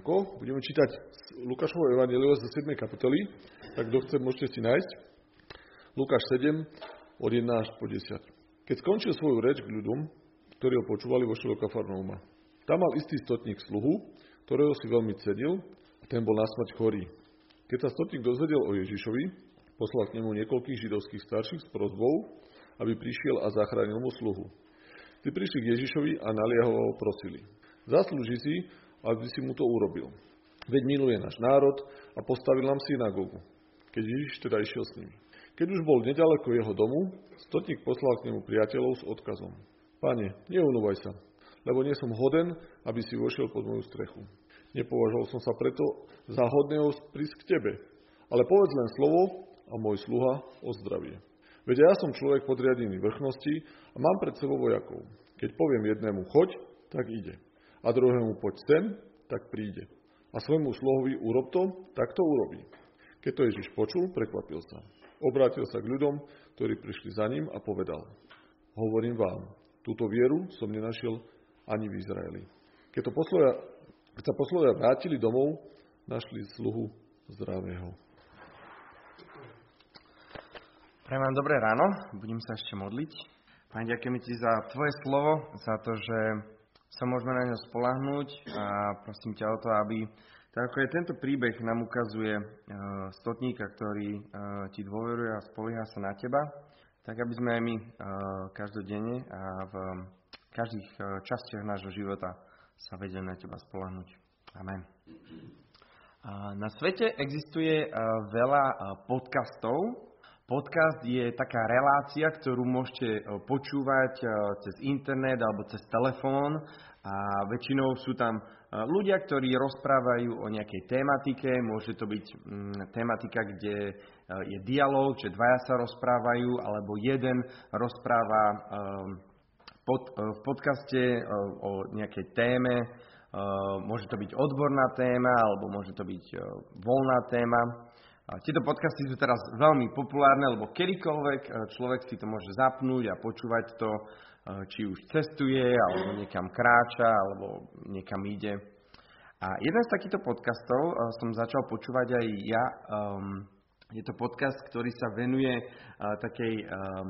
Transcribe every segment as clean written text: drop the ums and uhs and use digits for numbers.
ránko. Budeme čítať Lukášovo evanjelium zo 7. kapitoly, tak kto chce, môžete si nájsť. Lukáš 7, od 1 až po 10. Keď skončil svoju reč k ľuďom, ktorí ho počúvali, vošiel do Kafarnauma. Tam mal istý stotník sluhu, ktorého si veľmi cenil, a ten bol na smrť chorý. Keď sa stotník dozvedel o Ježišovi, poslal k nemu niekoľkých židovských starších s prosbou, aby prišiel a zachránil mu sluhu. Tí prišli k Ježišovi a naliehavo ho prosili. Zaslúži si, aby si mu to urobil. Veď miluje náš národ a postavil nám synagógu, keď Ježiš teda išiel s nimi. Keď už bol nedaleko jeho domu, stotník poslal k nemu priateľov s odkazom. Pane, neunúvaj sa, lebo nie som hoden, aby si vošiel pod moju strechu. Nepovažoval som sa preto za hodného prísť k tebe, ale povedz len slovo a môj sluha ozdravie. Veď ja som človek podriadený vrchnosti a mám pred sebou vojakov. Keď poviem jednému choď, tak ide. A druhému poď sem, tak príde. A svojmu sluhovi urob to, tak to urobí. Keď to Ježiš počul, prekvapil sa. Obrátil sa k ľuďom, ktorí prišli za ním a povedal: Hovorím vám, túto vieru som nenašiel ani v Izraeli. Keď sa poslovia vrátili domov, našli sluhu zdravého. Prajem vám dobré ráno, budem sa ešte modliť. Pane, ďakujeme Ti za Tvoje slovo, za to, že sa môžeme na ňo spoľahnúť a prosím ťa o to, aby, tak ako je tento príbeh, nám ukazuje stotníka, ktorý Ti dôveruje a spolieha sa na Teba, tak aby sme aj my každodenne a v každých častiach nášho života sa vedeli na Teba spoľahnúť. Amen. Na svete existuje veľa podcastov. Podcast je taká relácia, ktorú môžete počúvať cez internet alebo cez telefón a väčšinou sú tam ľudia, ktorí rozprávajú o nejakej tematike. Môže to byť tematika, kde je dialóg, že dvaja sa rozprávajú, alebo jeden rozpráva v podcaste o nejakej téme. Môže to byť odborná téma, alebo môže to byť voľná téma. Tieto podcasty sú teraz veľmi populárne, lebo kedykoľvek človek si to môže zapnúť a počúvať to, či už cestuje, alebo niekam kráča, alebo niekam ide. A jeden z takýchto podcastov som začal počúvať aj ja. Je to podcast, ktorý sa venuje takej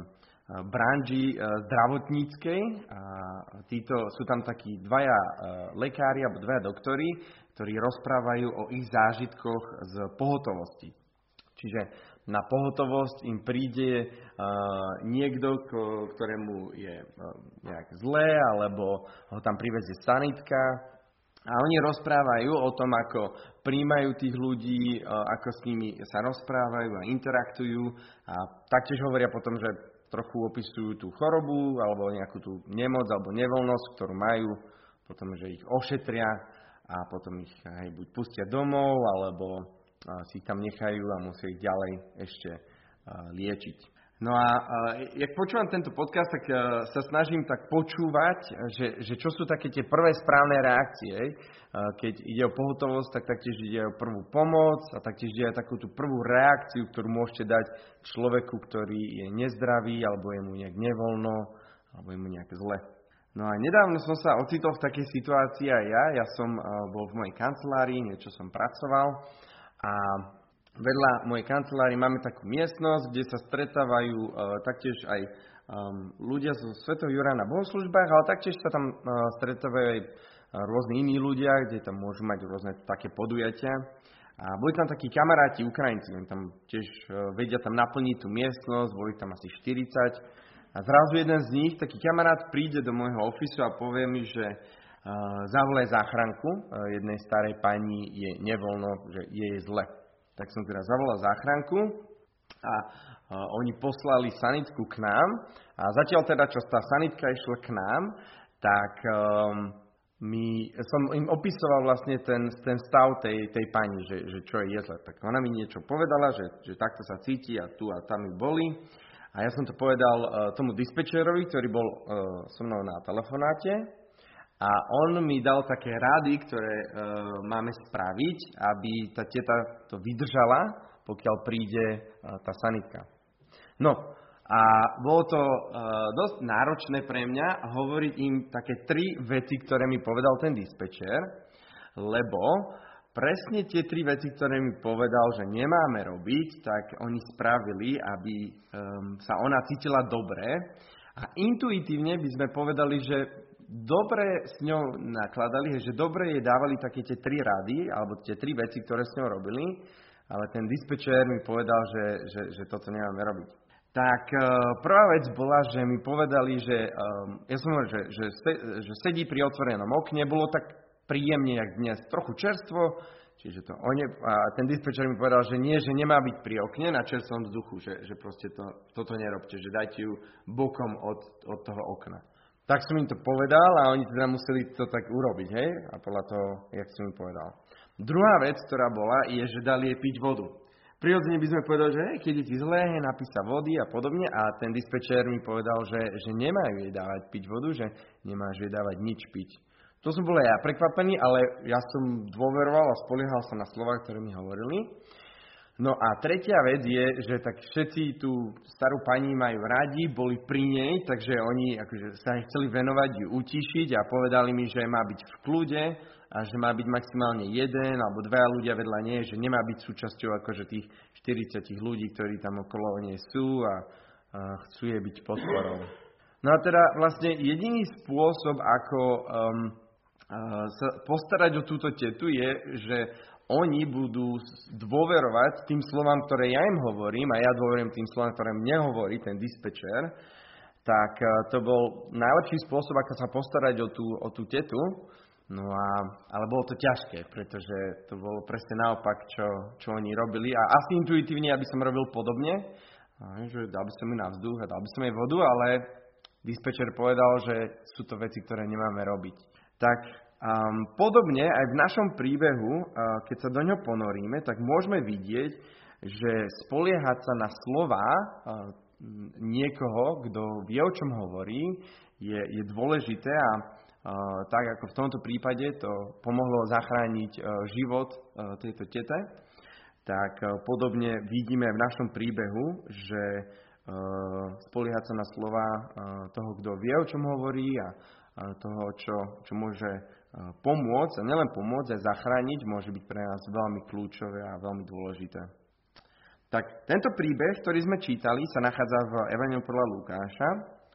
branži zdravotníckej. Títo sú tam takí dvaja lekári alebo dvaja doktori, ktorí rozprávajú o ich zážitkoch z pohotovosti. Čiže na pohotovosť im príde niekto, ktorému je nejak zlé, alebo ho tam privezie sanitka. A oni rozprávajú o tom, ako prijímajú tých ľudí, ako s nimi sa rozprávajú a interaktujú. A taktiež hovoria potom, že trochu opisujú tú chorobu, alebo nejakú tú nemoc, alebo nevoľnosť, ktorú majú. Potom, že ich ošetria a potom ich buď pustia domov, alebo si ich tam nechajú a musia ich ďalej ešte liečiť. No a jak počúvam tento podcast, tak sa snažím tak počúvať, že čo sú také tie prvé správne reakcie. Keď ide o pohotovosť, tak taktiež ide o prvú pomoc a taktiež ide aj takú tú prvú reakciu, ktorú môžete dať človeku, ktorý je nezdravý, alebo je mu nejak nevoľno, alebo je mu nejak zle. No a nedávno som sa ocitol v takej situácii aj ja. Ja som bol v mojej kancelárii, niečo som pracoval. A vedľa mojej kancelárii máme takú miestnosť, kde sa stretávajú taktiež aj ľudia zo Svätého Jura na bohoslužbách, ale taktiež sa tam stretávajú aj rôzni iní ľudia, kde tam môžu mať rôzne také podujatia. A boli tam takí kamaráti Ukrajinci, oni tam tiež vedia tam naplniť tú miestnosť, boli tam asi 40. A zrazu jeden z nich, taký kamarát, príde do môjho ofisu a povie mi, že zavolaj záchranku, jednej starej pani je nevoľno, že je zle. Tak som teda zavolal záchranku a oni poslali sanitku k nám a zatiaľ teda, čo tá sanitka išla k nám, tak som im opisoval vlastne ten stav tej pani, že čo je zle. Tak ona mi niečo povedala, že takto sa cíti a tu a tam ju boli. A ja som to povedal tomu dispečerovi, ktorý bol so mnou na telefonáte. A on mi dal také rady, ktoré máme spraviť, aby tá teta to vydržala, pokiaľ príde tá sanitka. No a bolo to dosť náročné pre mňa hovoriť im také 3 veci, ktoré mi povedal ten dispečer. lebo presne tie 3 veci, ktoré mi povedal, že nemáme robiť, tak oni spravili, aby sa ona cítila dobre. A intuitívne by sme povedali, že dobre s ňou nakladali, že dobre jej dávali také tie 3 rady, alebo tie 3 veci, ktoré s ňou robili, ale ten dispečer mi povedal, že toto nemáme robiť. Tak prvá vec bola, že mi povedali, že ja som hovoril, že sedí pri otvorenom okne, bolo tak príjemne, jak dnes, trochu čerstvo, čiže a ten dispečer mi povedal, že nie, že nemá byť pri okne na čerstvom vzduchu, že proste toto nerobte, že dajte ju bokom od toho okna. Tak som im to povedal a oni teda museli to tak urobiť, hej? A podľa toho, jak som im povedal. Druhá vec, ktorá bola, je, že dali jej piť vodu. Prirodzene by sme povedali, že keď je ti zlé, napí sa vody a podobne. A ten dispečer mi povedal, že nemajú jej dávať piť vodu, že nemáš jej dávať nič piť. To som bol aj ja prekvapený, ale ja som dôveroval a spoliehal sa na slová, ktoré mi hovorili. No a tretia vec je, že tak všetci tú starú pani majú radi, boli pri nej, takže oni akože sa chceli venovať, ju utišiť a povedali mi, že má byť v kľude a že má byť maximálne 1 alebo 2 ľudia vedľa nej, že nemá byť súčasťou akože tých 40 ľudí, ktorí tam okolo nej sú a chcú jej byť podporou. No a teda vlastne jediný spôsob, ako sa postarať o túto tetu je, že oni budú dôverovať tým slovám, ktoré ja im hovorím, a ja dôverujem tým slovám, ktoré mne hovorí ten dispečer, tak to bol najlepší spôsob, ako sa postarať o tú tetu. No ale bolo to ťažké, pretože to bolo presne naopak, čo oni robili. A asi intuitívne ja by som robil podobne, že dal by som ju na vzduch a dal by som jej vodu, ale dispečer povedal, že sú to veci, ktoré nemáme robiť. Tak podobne aj v našom príbehu, keď sa do ňoho ponoríme, tak môžeme vidieť, že spoliehať sa na slová niekoho, kto vie, o čom hovorí, je dôležité a tak ako v tomto prípade to pomohlo zachrániť život tejto tete, tak podobne vidíme v našom príbehu, že spoliehať sa na slová toho, kto vie, o čom hovorí a toho, čo môže pomôcť, a nielen pomôcť, aj zachrániť, môže byť pre nás veľmi kľúčové a veľmi dôležité. Tak tento príbeh, ktorý sme čítali, sa nachádza v Evanjeliu podľa Lukáša.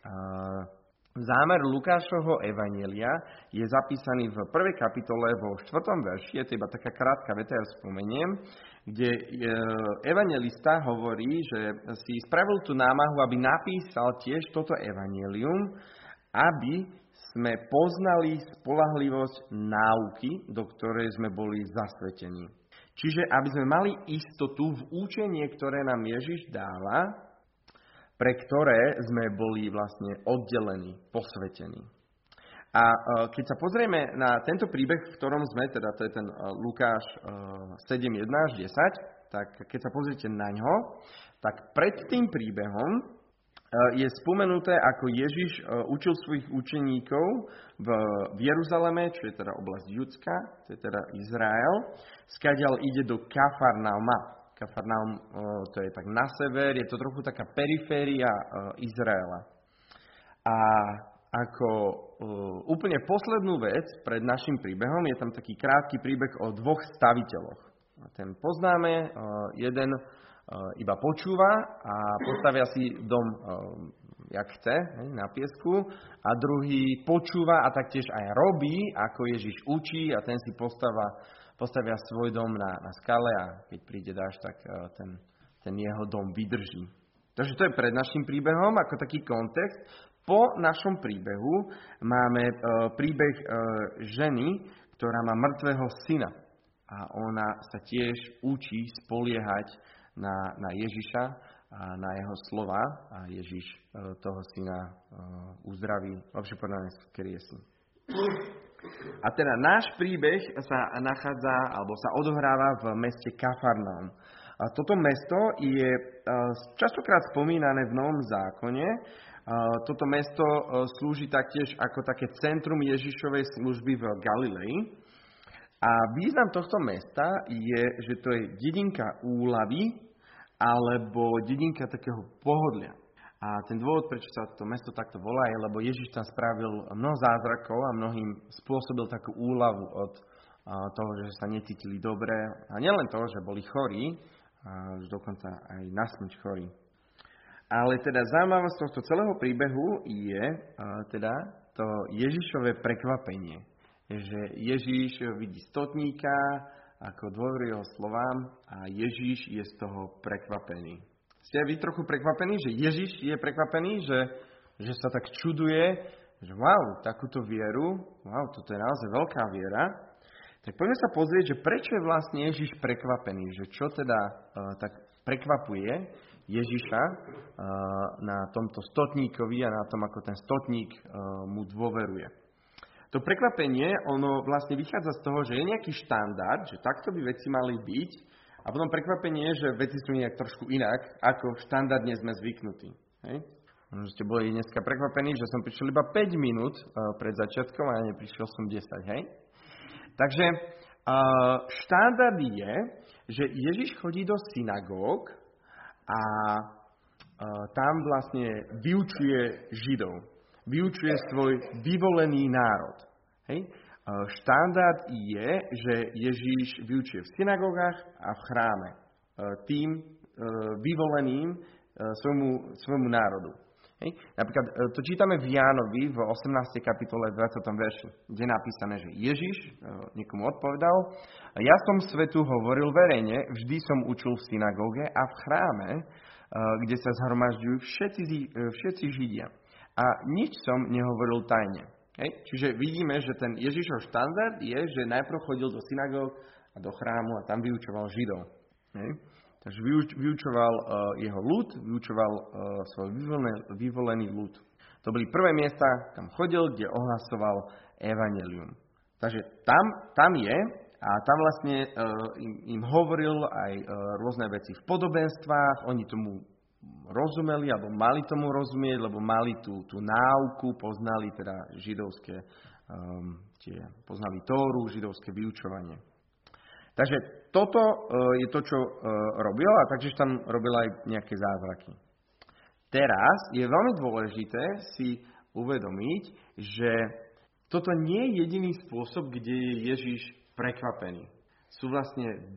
Zámer Lukášovho evanjelia je zapísaný v 1. kapitole vo 4. verši, je to iba taká krátka veta, ja spomeniem, kde evanjelista hovorí, že si spravil tú námahu, aby napísal tiež toto evanjelium, aby sme poznali spoľahlivosť náuky, do ktorej sme boli zasvetení. Čiže aby sme mali istotu v učenie, ktoré nám Ježiš dáva, pre ktoré sme boli vlastne oddelení, posvetení. A keď sa pozrieme na tento príbeh, v ktorom sme, teda to je ten Lukáš 7, 1 až 10, tak keď sa pozriete na ňo, tak pred tým príbehom je spomenuté, ako Ježiš učil svojich učeníkov v Jeruzaleme, čo je teda oblasť Judská, to je teda Izrael, skadiaľ ide do Kafarnauma. Kafarnaum to je tak na sever, je to trochu taká periféria Izraela. A ako úplne poslednú vec pred našim príbehom je tam taký krátky príbeh o 2 staviteľoch. Ten poznáme, jeden iba počúva a postavia si dom, jak chce, na piesku, a druhý počúva a taktiež aj robí, ako Ježiš učí, a ten si postavia svoj dom na skale a keď príde dážď, tak ten jeho dom vydrží. Takže to je pred našim príbehom, ako taký kontext. Po našom príbehu máme príbeh ženy, ktorá má mŕtvého syna. A ona sa tiež učí spoliehať na Ježiša a na jeho slova. A Ježiš toho syna uzdraví, lepšie povedané, skriesí. A teda náš príbeh sa nachádza, alebo sa odohráva v meste Kafarnaum. A toto mesto je častokrát spomínané v Novom zákone. Toto mesto slúži taktiež ako také centrum Ježišovej služby v Galilei. A význam tohto mesta je, že to je dedinka úľavy alebo dedinka takého pohodlia. A ten dôvod, prečo sa to mesto takto volá, je, lebo Ježiš tam spravil mnoho zázrakov a mnohým spôsobil takú úľavu od toho, že sa necítili dobre. A nielen toho, že boli chorí, a už dokonca aj na smrť chorí. Ale teda zaujímavosť tohto celého príbehu je teda to Ježišové prekvapenie. Že Ježiš vidí stotníka, ako dôveruje jeho slovám a Ježiš je z toho prekvapený. Ste vy trochu prekvapení, že Ježiš je prekvapený, že sa tak čuduje, že wow, takúto vieru, wow, toto je naozaj veľká viera. Tak poďme sa pozrieť, že prečo je vlastne Ježiš prekvapený, že čo teda tak prekvapuje Ježiša na tomto stotníkovi a na tom, ako ten stotník mu dôveruje. To prekvapenie, ono vlastne vychádza z toho, že je nejaký štandard, že takto by veci mali byť, a potom prekvapenie je, že veci sú nejak trošku inak, ako štandardne sme zvyknutí. Hej? Možno ste boli dneska prekvapení, že som prišiel iba 5 minút pred začiatkom a neprišiel som 10, hej? Takže štandard je, že Ježiš chodí do synagóg a tam vlastne vyučuje Židov. Vyučuje svoj vyvolený národ. Hej? Štandard je, že Ježiš vyučuje v synagógach a v chráme. Tým vyvoleným svojmu národu. Hej? Napríklad to čítame v Jánovi v 18. kapitole 20. verši, kde je napísané, že Ježiš niekomu odpovedal: Ja som svetu hovoril verejne, vždy som učil v synagóge a v chráme, kde sa zhromažďujú všetci Židia. A nič som nehovoril tajne. Hej? Čiže vidíme, že ten Ježišov štandard je, že najprv chodil do synagóg a do chrámu a tam vyučoval Židov. Hej? Takže vyučoval jeho ľud, vyučoval svoj vyvolený ľud. To boli prvé miesta, kam chodil, kde ohlasoval evanjelium. Takže tam je a tam vlastne im hovoril aj rôzne veci v podobenstvách, oni tomu rozumeli, alebo mali tomu rozumieť, lebo mali tú náuku, poznali teda židovské, poznali Tóru, židovské vyučovanie. Takže toto je to, čo robil, a takže tam robil aj nejaké zázraky. Teraz je veľmi dôležité si uvedomiť, že toto nie je jediný spôsob, kde je Ježiš prekvapený. Sú vlastne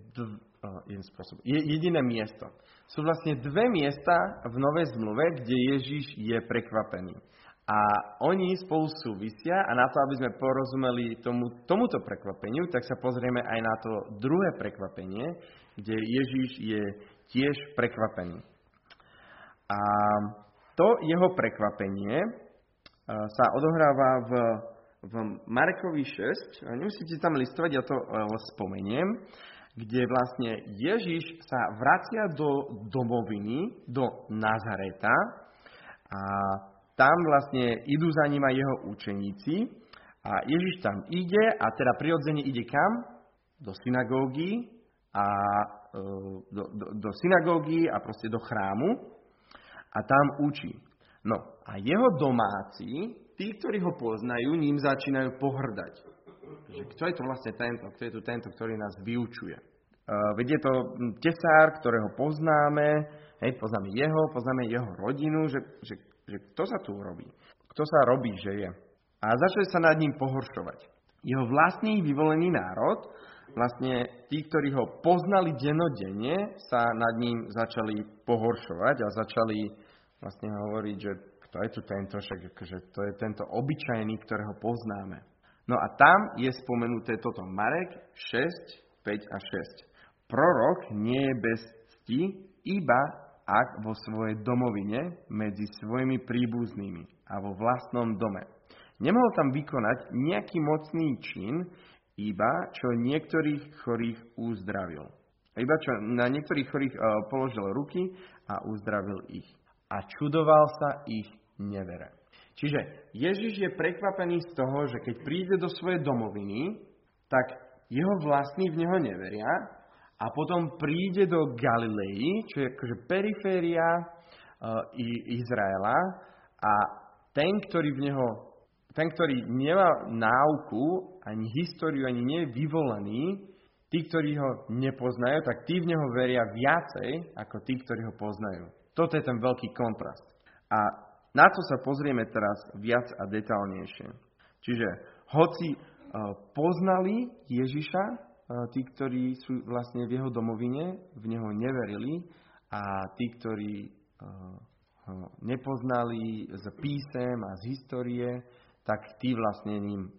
jediné miesto. Sú vlastne dve miesta v Novej zmluve, kde Ježiš je prekvapený. A oni spolu súvisia, a na to, aby sme porozumeli tomuto prekvapeniu, tak sa pozrieme aj na to druhé prekvapenie, kde Ježiš je tiež prekvapený. A to jeho prekvapenie sa odohráva v Markovi 6, nemusíte tam listovať, ja to spomeniem, kde vlastne Ježiš sa vracia do domoviny, do Nazareta, a tam vlastne idú za ním aj jeho učeníci a Ježiš tam ide a teda prirodzene ide kam? Do synagógy a do synagógy a proste do chrámu a tam učí. No a jeho domáci, tí, ktorí ho poznajú, ním začínajú pohrdať. Že kto je to vlastne tento? Kto je to tento, ktorý nás vyučuje? Veď je to tesár, ktorého poznáme, hej, poznáme jeho rodinu, že kto sa tu robí? Kto sa robí, že je? A začali sa nad ním pohoršovať. Jeho vlastný vyvolený národ, vlastne tí, ktorí ho poznali dennodenne, sa nad ním začali pohoršovať a začali vlastne hovoriť, že kto je tu tento, však akože to je tento obyčajný, ktorého poznáme. No a tam je spomenuté toto Marek 6, 5 a 6. Prorok nie je bez cti, iba ak vo svojej domovine medzi svojimi príbuznými a vo vlastnom dome. Nemohol tam vykonať nejaký mocný čin, iba čo niektorých chorých uzdravil. Iba čo na niektorých chorých položil ruky a uzdravil ich. A čudoval sa ich nevere. Čiže Ježiš je prekvapený z toho, že keď príde do svojej domoviny, tak jeho vlastní v neho neveria, a potom príde do Galilei, čo je akože periféria Izraela, a ten, ktorý nemá náuku, ani históriu, ani nie je vyvolený, tí, ktorí ho nepoznajú, tak tí v neho veria viacej, ako tí, ktorí ho poznajú. Toto je ten veľký kontrast. A na to sa pozrieme teraz viac a detailnejšie. Čiže hoci poznali Ježiša, tí, ktorí sú vlastne v jeho domovine, v neho neverili, a tí, ktorí ho nepoznali z písem a z histórie, tak tí vlastne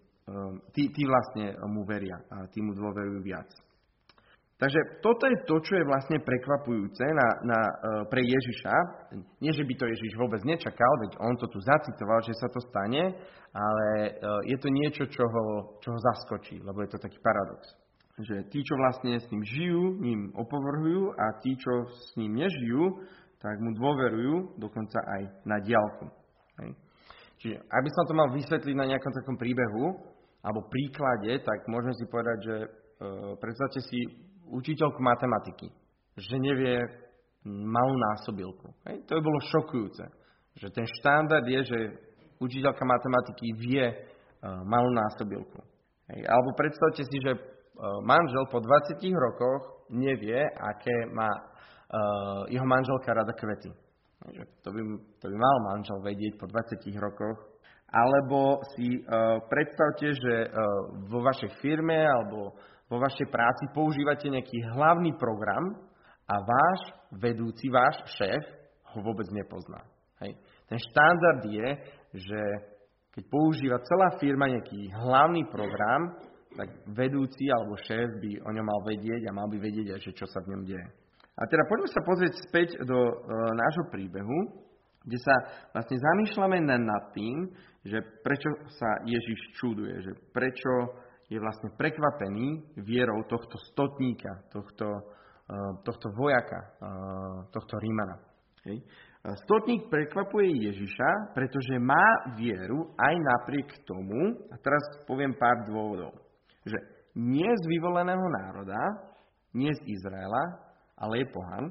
mu veria a tí mu dôverujú viac. Takže toto je to, čo je vlastne prekvapujúce pre Ježiša. Nie, že by to Ježiš vôbec nečakal, veď on to tu zacitoval, že sa to stane, ale je to niečo, čo ho zaskočí, lebo je to taký paradox. Že tí, čo vlastne s ním žijú, ním opovrhujú, a tí, čo s ním nežijú, tak mu dôverujú, dokonca aj na diaľku. Hej. Čiže, aby som to mal vysvetliť na nejakom takom príbehu alebo príklade, tak môžeme si povedať, že predstavte si učiteľku matematiky, že nevie malú násobilku. Hej? To by bolo šokujúce. Že ten štandard je, že učiteľka matematiky vie malú násobilku. Hej? Alebo predstavte si, že manžel po 20 rokoch nevie, aké má jeho manželka rada kvety. To by mal manžel vedieť po 20 rokoch. Alebo si predstavte, že vo vašej firme alebo vo vašej práci používate nejaký hlavný program a váš vedúci, váš šéf ho vôbec nepozná. Hej. Ten štandard je, že keď používa celá firma nejaký hlavný program, tak vedúci alebo šéf by o ňom mal vedieť a mal by vedieť aj, že čo sa v ňom deje. A teda poďme sa pozrieť späť do nášho príbehu, kde sa vlastne zamýšľame nad tým, že prečo sa Ježiš čuduje, že prečo je vlastne prekvapený vierou tohto stotníka, tohto vojaka, tohto Rímana. Hej. Stotník prekvapuje Ježiša, pretože má vieru aj napriek tomu, a teraz poviem pár dôvodov, že nie z vyvoleného národa, nie z Izraela, ale je pohan,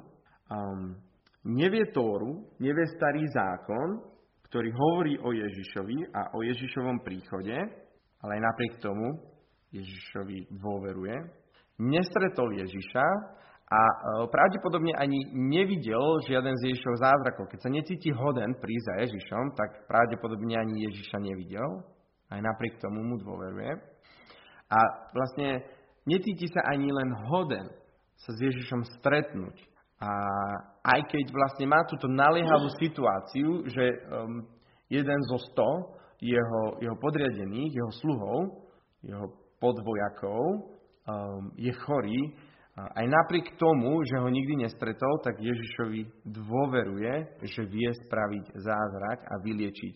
nevie Tóru, nevie starý zákon, ktorý hovorí o Ježišovi a o Ježišovom príchode, ale aj napriek tomu Ježišovi dôveruje. Nestretol Ježiša a pravdepodobne ani nevidel žiaden z Ježišov zázrakov. Keď sa necíti hoden prísť za Ježišom, tak pravdepodobne ani Ježiša nevidel. Aj napriek tomu mu dôveruje. A vlastne necíti sa ani len hoden sa s Ježišom stretnúť. A aj keď vlastne má túto naliehavú situáciu, že jeden zo 100 jeho podriadených, jeho sluhov, jeho podvojakov je chorý, aj napriek tomu, že ho nikdy nestretol, tak Ježišovi dôveruje, že vie spraviť zázrak a vyliečiť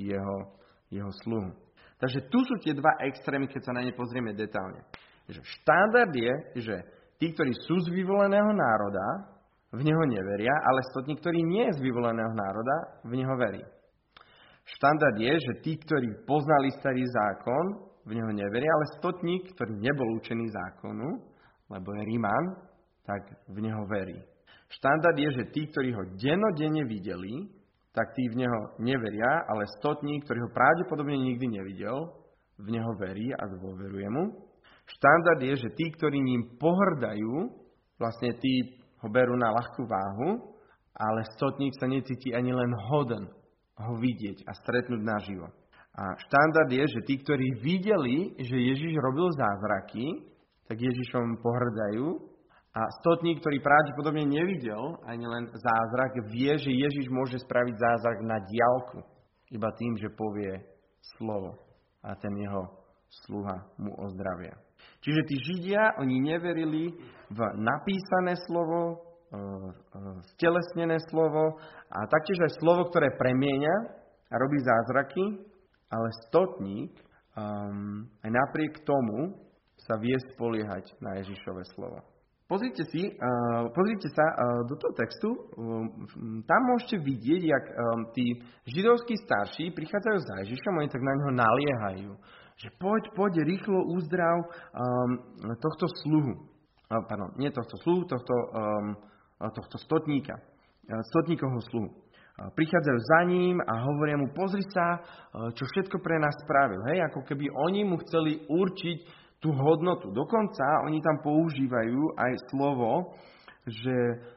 jeho sluhu. Takže tu sú tie dva extrémy, keď sa na ne pozrieme detálne. Štandard je, že tí, ktorí sú z vyvoleného národa, v neho neveria, ale stotník, ktorý nie je z vyvoleného národa, v neho verí. Štandard je, že tí, ktorí poznali starý zákon, v neho neveria, ale stotník, ktorý nebol učený zákonu, lebo je Ríman, tak v neho verí. Štandard je, že tí, ktorí ho dennodenne videli, tak tí v neho neveria, ale stotník, ktorý ho pravdepodobne nikdy nevidel, v neho verí a dôveruje mu. Štandard je, že tí, ktorí ním pohrdajú, vlastne tí ho berú na ľahkú váhu, ale stotník sa necíti ani len hoden ho vidieť a stretnúť naživo. A štandard je, že tí, ktorí videli, že Ježiš robil zázraky, tak Ježišom pohrdajú. A stotník, ktorý pravdepodobne nevidel ani len zázrak, vie, že Ježiš môže spraviť zázrak na diaľku. Iba tým, že povie slovo. A ten jeho sluha mu ozdravia. Čiže tí Židia, oni neverili v napísané slovo, stelesnené slovo a taktiež aj slovo, ktoré premieňa a robí zázraky, ale stotník aj napriek tomu sa vie spoliehať na Ježišove slovo. Pozrite sa do toho textu, tam môžete vidieť, jak tí židovskí starší prichádzajú za Ježišom, oni tak na neho naliehajú, že poď rýchlo uzdrav tohto sluhu. Pardon, nie tohto sluhu, tohto stotníka, stotníkovho sluhu. Prichádzajú za ním a hovoria mu, pozri sa, čo všetko pre nás spravil. Hej, ako keby oni mu chceli určiť tú hodnotu. Dokonca oni tam používajú aj slovo, že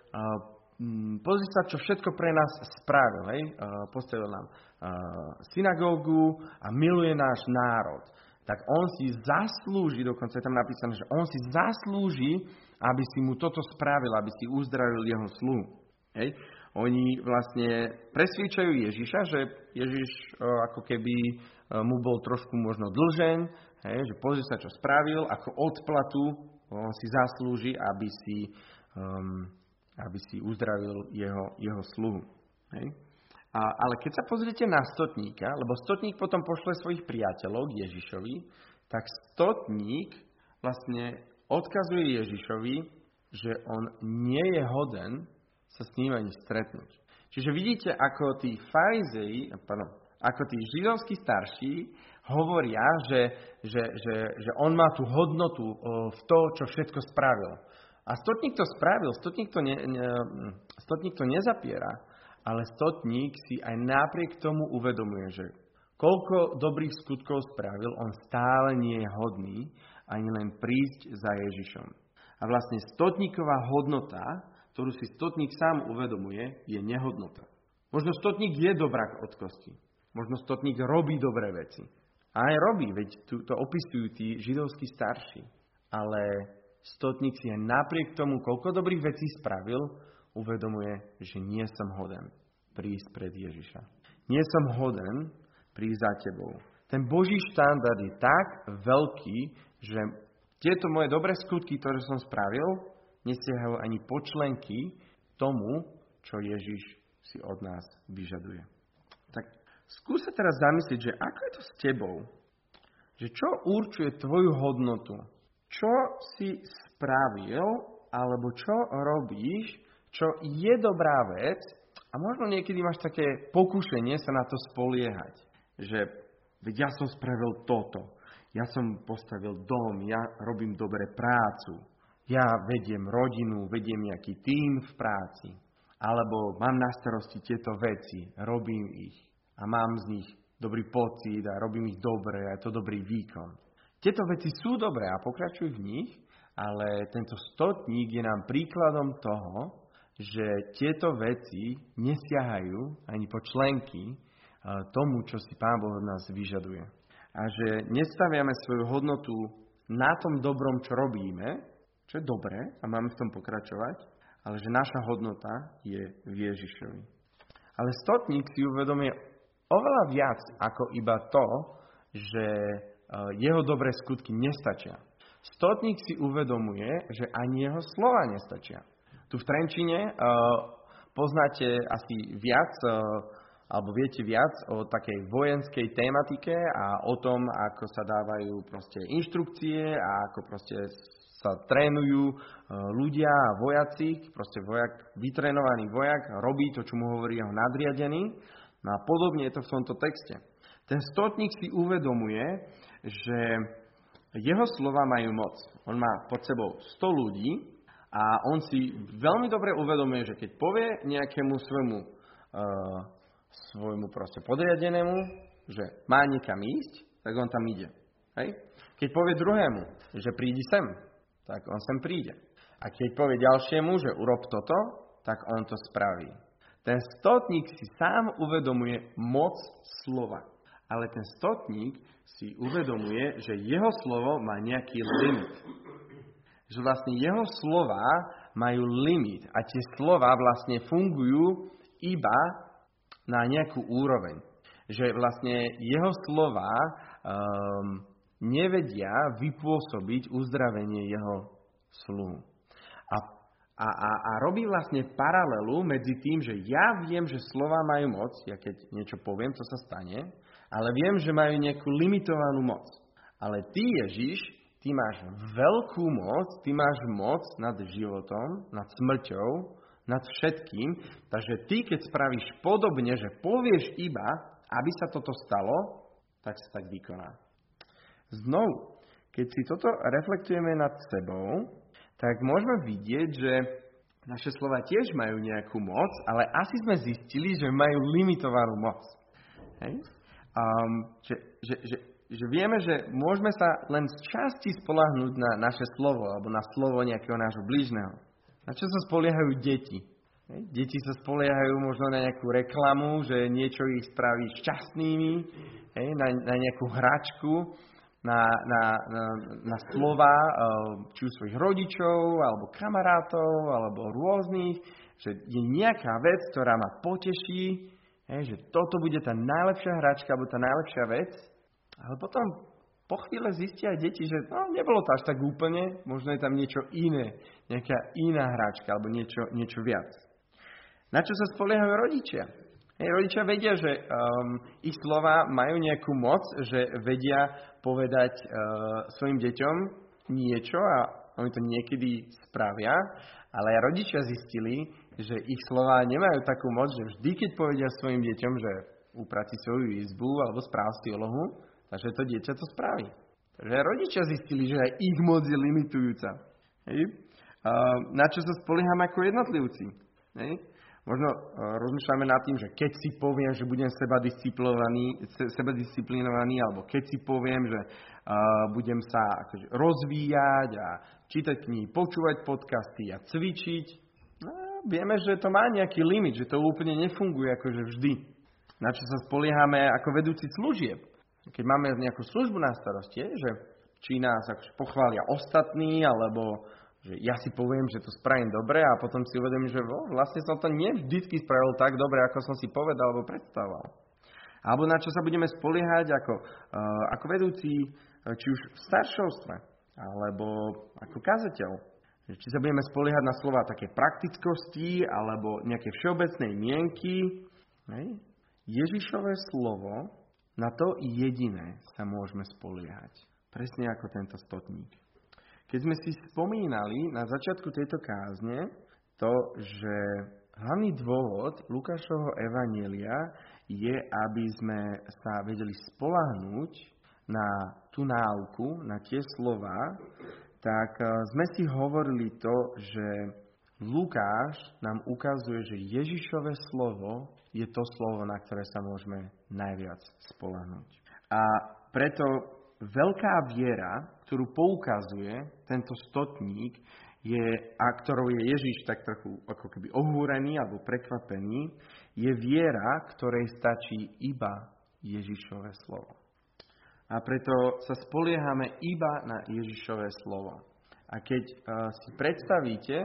pozri sa, čo všetko pre nás spravil. Hej? Postavil nám synagógu a miluje náš národ. tak on si zaslúži, dokonca je tam napísané, že on si zaslúži, aby si mu toto spravil, aby si uzdravil jeho sluhu. Hej? Oni vlastne presviečajú Ježiša, že Ježiš ako keby mu bol trošku možno dlžen, hej? Že pozri sa, čo spravil, ako odplatu on si zaslúži, aby si uzdravil jeho sluhu. Hej? Ale keď sa pozriete na stotníka, lebo stotník potom pošle svojich priateľov k Ježišovi, tak stotník vlastne odkazuje Ježišovi, že on nie je hoden sa s ním ani stretnúť. Čiže vidíte, ako tí ako tí židovskí starší hovoria, že on má tú hodnotu v to, čo všetko spravil. A stotník to spravil, stotník to nezapiera, ale stotník si aj napriek tomu uvedomuje, že koľko dobrých skutkov spravil, on stále nie je hodný ani len prísť za Ježišom. A vlastne stotníková hodnota, ktorú si stotník sám uvedomuje, je nehodnota. Možno stotník je dobrák od kosti. Možno stotník robí dobré veci. A aj robí, veď to opisujú tí židovskí starší. Ale stotník si aj napriek tomu, koľko dobrých vecí spravil, uvedomuje, že nie som hoden prísť pred Ježiša. Nie som hoden prísť za tebou. Ten Boží štandard je tak veľký, že tieto moje dobré skutky, ktoré som spravil, nesiahajú ani počlenky tomu, čo Ježiš si od nás vyžaduje. Tak skús sa teraz zamyslieť, že ako je to s tebou? Že čo určuje tvoju hodnotu? Čo si spravil, alebo čo robíš, čo je dobrá vec, a možno niekedy máš také pokušenie sa na to spoliehať. Že ja som spravil toto, ja som postavil dom, ja robím dobre prácu, ja vediem rodinu, vediem nejaký tím v práci, alebo mám na starosti tieto veci, robím ich a mám z nich dobrý pocit a robím ich dobre a je to dobrý výkon. Tieto veci sú dobré a pokračuj v nich, ale tento stotník je nám príkladom toho, že tieto veci nesiahajú ani po členky tomu, čo si Pán Boh od nás vyžaduje. A že nestaviame svoju hodnotu na tom dobrom, čo robíme, čo je dobré a máme v tom pokračovať, ale že naša hodnota je v Ježišovi. Ale stotník si uvedomuje oveľa viac ako iba to, že jeho dobré skutky nestačia. Stotník si uvedomuje, že ani jeho slova nestačia. Tu v Trenčine poznáte asi viac, alebo viete viac o takej vojenskej tematike a o tom, ako sa dávajú proste inštrukcie a ako proste sa trénujú ľudia a vojaci. Proste vytrénovaný vojak robí to, čo mu hovorí jeho nadriadený. No a podobne je to v tomto texte. Ten stotník si uvedomuje, že jeho slova majú moc. On má pod sebou 100 ľudí, a on si veľmi dobre uvedomuje, že keď povie nejakému svojmu proste podriadenému, že má niekam ísť, tak on tam ide. Hej? Keď povie druhému, že prídi sem, tak on sem príde. A keď povie ďalšiemu, že urob toto, tak on to spraví. Ten stotník si sám uvedomuje moc slova. Ale ten stotník si uvedomuje, že jeho slovo má nejaký limit. Že vlastne jeho slova majú limit a tie slova vlastne fungujú iba na nejakú úroveň. Že vlastne jeho slova nevedia vypôsobiť uzdravenie jeho sluhu. A robí vlastne paralelu medzi tým, že ja viem, že slova majú moc, ja keď niečo poviem, to sa stane, ale viem, že majú nejakú limitovanú moc. Ale ty, Ježiš, ty máš veľkú moc, ty máš moc nad životom, nad smrťou, nad všetkým. Takže ty, keď spravíš podobne, že povieš iba, aby sa toto stalo, tak sa tak vykoná. Znovu, keď si toto reflektujeme nad sebou, tak môžeme vidieť, že naše slova tiež majú nejakú moc, ale asi sme zistili, že majú limitovanú moc. Hej? Že vieme, že môžeme sa len z časti spoľahnúť na naše slovo alebo na slovo nejakého nášho blížneho. Na čo sa spoliehajú deti? Deti sa spoliehajú možno na nejakú reklamu, že niečo ich spraví šťastnými, na nejakú hračku. na slova či už svojich rodičov, alebo kamarátov, alebo rôznych, že je nejaká vec, ktorá ma poteší, že toto bude tá najlepšia hračka, alebo tá najlepšia vec, ale potom po chvíle zistia aj deti, že nebolo to až tak úplne, možno je tam niečo iné, nejaká iná hračka, alebo niečo viac. Na čo sa spoliehajú rodičia? Rodičia vedia, že ich slova majú nejakú moc, že vedia povedať svojim deťom niečo a oni to niekedy spravia, ale aj rodičia zistili, že ich slova nemajú takú moc, že vždy, keď povedia svojim deťom, že upratí svoju izbu alebo správ si úlohu, takže to dieťa to spraví. Takže rodičia zistili, že aj ich moc je limitujúca. Na čo sa spoliehame ako jednotlivci? Možno rozmýšľame nad tým, že keď si poviem, že budem sebadisciplinovaný, alebo keď si poviem, že budem sa akože rozvíjať a čítať knihy, počúvať podcasty a cvičiť, vieme, že to má nejaký limit, že to úplne nefunguje akože vždy. Na čo sa spoliehame ako vedúci služieb? Keď máme nejakú službu na starosti, že či nás akože pochvália ostatní, alebo že ja si poviem, že to spravím dobre a potom si uvedomím, že vlastne som to nevždycky spravil tak dobre, ako som si povedal alebo predstavoval. Alebo na čo sa budeme spoliehať ako vedúci, či už v staršovstve, alebo ako kazateľ. Či sa budeme spoliehať na slova také praktickosti, alebo nejaké všeobecnej mienky. Ježišové slovo, na to jediné sa môžeme spoliehať. Presne ako tento stotník. Keď sme si spomínali na začiatku tejto kázne to, že hlavný dôvod Lukášovho evanjelia je, aby sme sa vedeli spoľahnúť na tú náuku, na tie slová, tak sme si hovorili to, že Lukáš nám ukazuje, že Ježišové slovo je to slovo, na ktoré sa môžeme najviac spoľahnúť. A preto veľká viera, ktorú poukazuje tento stotník, a ktorou je Ježiš tak trochu ako keby ohúrený alebo prekvapený, je viera, ktorej stačí iba Ježišové slovo. A preto sa spoliehame iba na Ježišové slovo. A keď si predstavíte,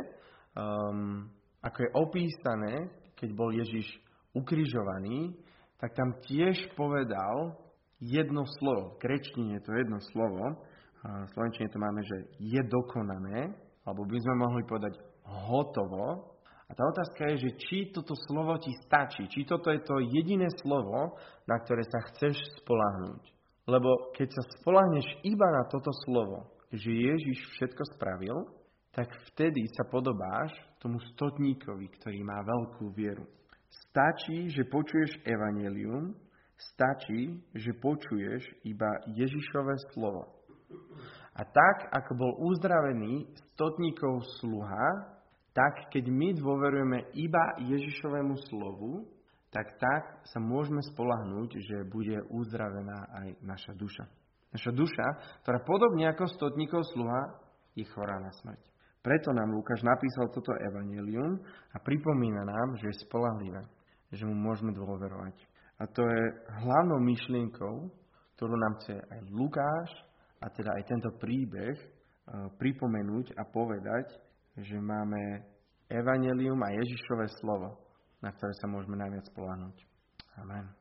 ako je opísané, keď bol Ježiš ukrižovaný, tak tam tiež povedal jedno slovo. V gréčtine je to jedno slovo. V slovenčine to máme, že je dokonané, alebo by sme mohli povedať hotovo. A tá otázka je, že či toto slovo ti stačí, či toto je to jediné slovo, na ktoré sa chceš spoľahnúť. Lebo keď sa spoľahneš iba na toto slovo, že Ježiš všetko spravil, tak vtedy sa podobáš tomu stotníkovi, ktorý má veľkú vieru. Stačí, že počuješ evanjelium, stačí, že počuješ iba Ježišové slovo. A tak, ako bol uzdravený stotníkov sluha, tak keď my dôverujeme iba Ježišovému slovu, tak sa môžeme spoľahnúť, že bude uzdravená aj naša duša. Naša duša, ktorá podobne ako stotníkov sluha, je chorá na smrť. Preto nám Lukáš napísal toto evanjelium a pripomína nám, že je spoľahlivé, že mu môžeme dôverovať. A to je hlavnou myšlienkou, ktorú nám chce aj Lukáš, a teda aj tento príbeh pripomenúť a povedať, že máme evanjelium a Ježišové slovo, na ktoré sa môžeme najviac spoľahnúť. Amen.